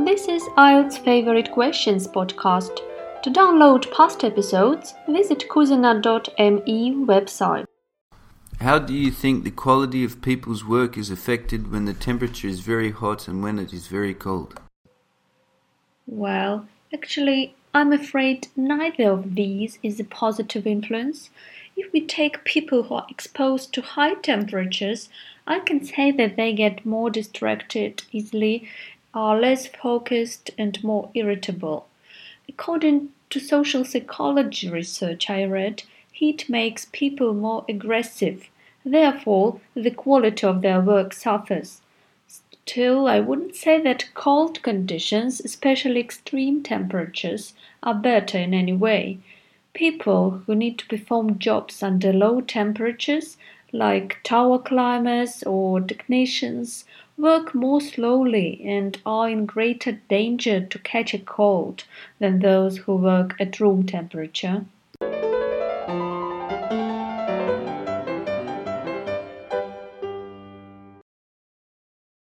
This is IELTS Favorite Questions podcast. To download past episodes, visit kuzina.me website. How do you think the quality of people's work is affected when the temperature is very hot and when it is very cold? Well, actually, I'm afraid neither of these is a positive influence. If we take people who are exposed to high temperatures, I can say that they get more distracted easily, are less focused, and more irritable. According to social psychology research I read, heat makes people more aggressive. Therefore, the quality of their work suffers. Still, I wouldn't say that cold conditions, especially extreme temperatures, are better in any way. People who need to perform jobs under low temperatures, like tower climbers or technicians, work more slowly and are in greater danger to catch a cold than those who work at room temperature.